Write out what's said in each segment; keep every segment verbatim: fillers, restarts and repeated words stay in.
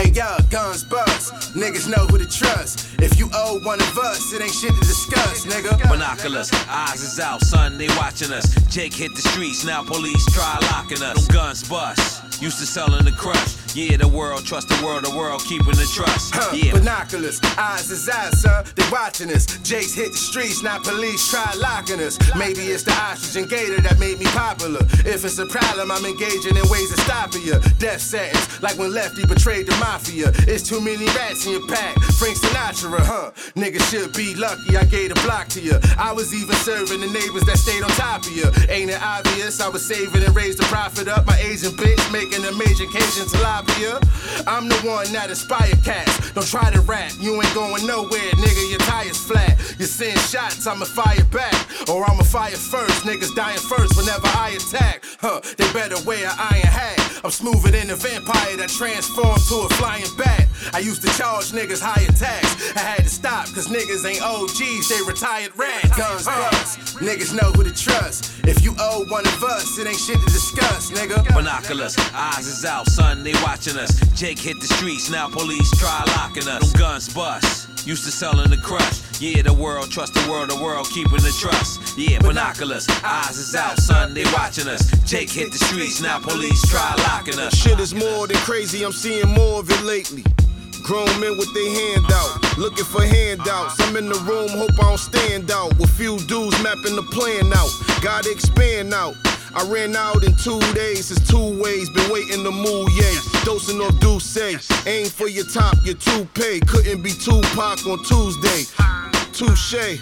Hey yo, guns bust, niggas know who to trust. If you owe one of us, it ain't shit to discuss, nigga. Binoculars, eyes is out, son, they watching us. Jake hit the streets, now police try locking us. Them guns bust, used to selling the crush. Yeah, the world, trust the world, the world keeping the trust. Huh, yeah. Binoculars, eyes is out, son, they watching us. Jake's hit the streets, now police try locking us. Maybe it's the oxygen gator that made me popular. If it's a problem, I'm engaging in ways of stopping you. Death sentence, like when Lefty betrayed the mafia. It's too many rats in your pack, Frank Sinatra, huh? Niggas should be lucky I gave the block to you. I was even serving the neighbors that stayed on top of you. Ain't it obvious? I was saving and raised the profit up. My Asian bitch making a major occasion to lobby you. I'm the one that inspire cats. Don't try to rap, you ain't going nowhere, nigga. Your tire's flat. You send shots, I'ma fire back. Or I'ma fire first. Niggas dying first whenever I attack. Huh, they better wear an iron hat. I'm smoother than a vampire that transformed to a flying bat. I used to charge niggas higher tax. I had to stop, cause niggas ain't O Gs, they retired rats. Guns bust, niggas know who to trust. If you owe one of us, it ain't shit to discuss, nigga. Binoculars, eyes is out, son, they watching us. Jake hit the streets, now police try locking us. Them guns bust, used to selling the crush. Yeah, the world, trust the world, the world keeping the trust. Yeah, binoculars, eyes is out, son, they watching us. Jake hit the streets, now police try locking us. Shit is more than crazy, I'm seeing more of it lately. Grown men with their hand out, looking for handouts. I'm in the room, hope I don't stand out. With few dudes mapping the plan out, gotta expand out. I ran out in two days, it's two ways, been waiting to move, yay. Dosing off Douce, aim for your top, your toupee. Couldn't be Tupac on Tuesday. Touche.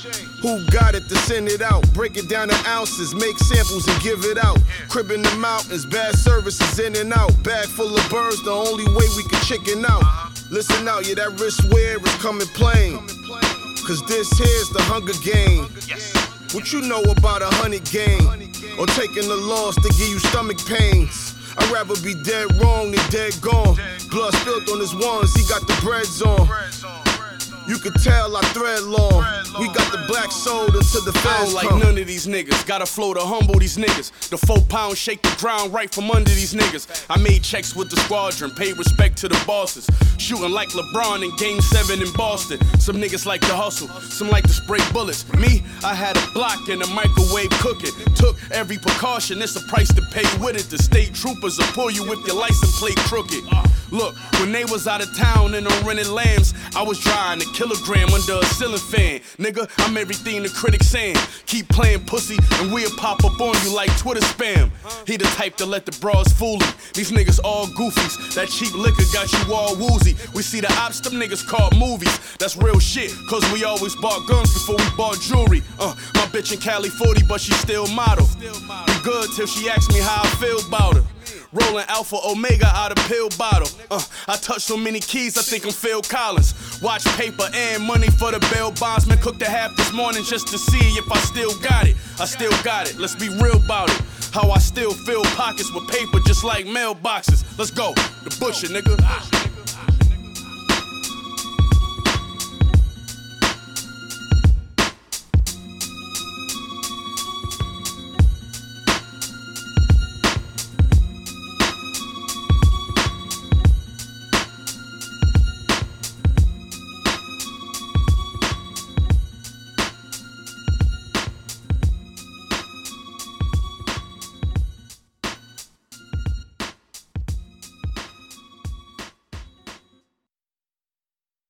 Who got it to send it out? Break it down to ounces, make samples and give it out. Crib in the mountains, bad services in and out. Bag full of birds, the only way we can chicken out. Listen out, yeah, that wrist wear is coming plain. Cause this here's the Hunger Game. What you know about a hundred game? Or taking the loss to give you stomach pains? I'd rather be dead wrong than dead gone. Blood spilled on his ones, he got the breads on. You can tell I thread long. We got the black soul until the feds I don't like come. none of these niggas. Got a flow to humble these niggas. The four pound shake the ground right from under these niggas. I made checks with the squadron, paid respect to the bosses. Shooting like LeBron in game seven in Boston. Some niggas like to hustle, some like to spray bullets. Me, I had a block in the microwave cooking. Took every precaution, it's a price to pay with it. The state troopers will pull you if your license plate crooked. Look, when they was out of town and on rented lambs, I was drying a kilogram under a ceiling fan. Nigga, I'm everything the critics saying. Keep playing pussy and we'll pop up on you like Twitter spam. He the type to let the bras fool him. These niggas all goofies. That cheap liquor got you all woozy. We see the ops, them niggas call movies. That's real shit, cause we always bought guns before we bought jewelry. Uh, my bitch in Cali forty, but she still model. We good till she asks me how I feel about her. Rolling Alpha Omega out of pill bottle. Uh, I touched so many keys, I think I'm Phil Collins. Watch paper and money for the bail bondsman. Cooked a half this morning just to see if I still got it. I still got it, let's be real about it. How I still fill pockets with paper just like mailboxes. Let's go, the butcher, nigga.